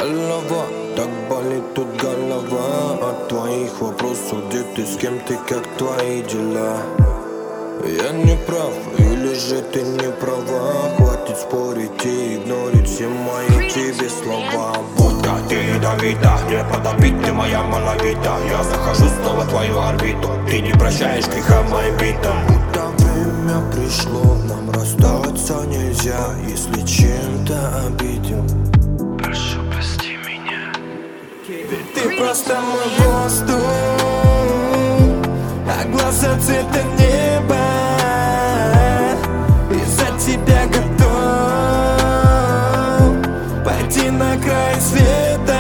голова, так болит тут голова от твоих вопросов, где ты, с кем ты, как твои дела. Я не прав, или же ты не права? Хватит спорить и игнорить все мои тебе слова. Будто ты ядовита, не подобить, ты моя маловита. Я захожу снова в твою орбиту, ты не прощаешь греха моим битам. Будто время пришло, нам расстаться нельзя, если чем-то обиден. Прошу, прости меня. Ведь ты просто мой воздух, а глаза цвета неба. Из-за тебя готов пойти на край света.